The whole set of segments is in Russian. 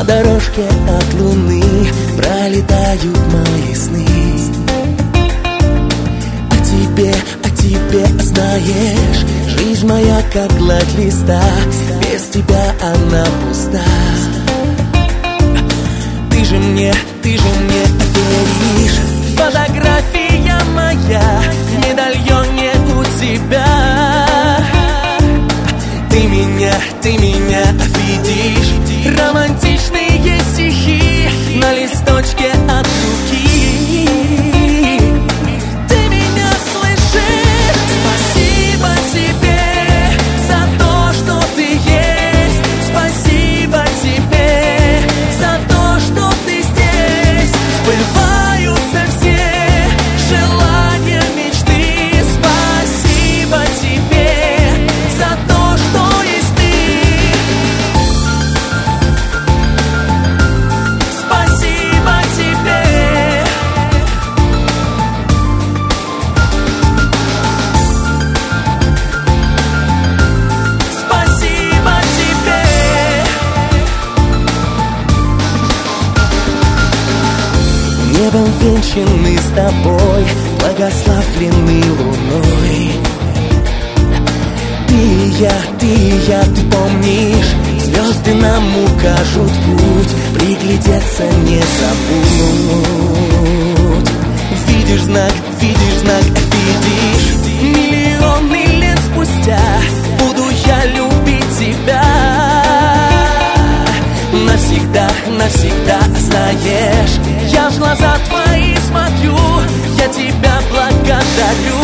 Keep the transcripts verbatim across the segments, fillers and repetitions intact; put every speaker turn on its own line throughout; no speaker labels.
дорожке от луны пролетают мои сны. О тебе, о тебе знаешь, жизнь моя как гладь листа, без тебя она пуста. Ты же мне, ты же мне веришь. Фотография моя в медальоне у тебя. Ты меня, ты меня видишь. Романтичные стихи на листочке от руки. Ты меня слышишь? Спасибо тебе за то, что ты есть. Спасибо тебе за то, что ты здесь. Сбываются все желания, мечты. Спасибо тебе за то, что есть ты. Спасибо тебе. Спасибо тебе. Небом венчаны с тобой, благословлены луной. Ты и я, ты и я, ты помнишь, звезды нам укажут путь, приглядеться не забудь. Видишь знак, видишь знак, видишь. Миллионы лет спустя буду я любить тебя. Навсегда, навсегда, знаешь, я в глаза твои смотрю, я тебя благодарю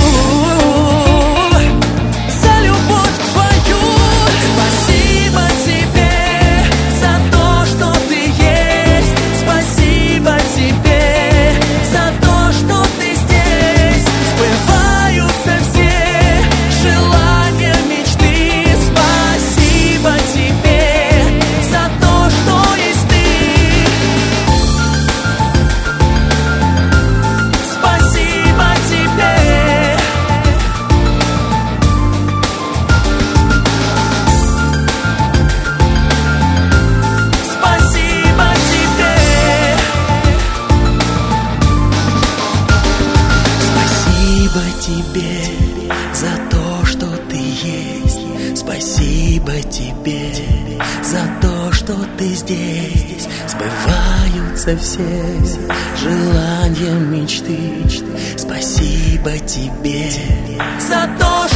за любовь твою. Спасибо тебе за то, что ты есть. Спасибо тебе за то, что ты здесь. Сбываются все желания, мечты. Спасибо тебе за то, что есть ты. Спасибо тебе. Спасибо тебе. Спасибо тебе за то, что ты есть. Спасибо тебе за то, что ты здесь. Сбываются все желания, мечты. Спасибо тебе за то,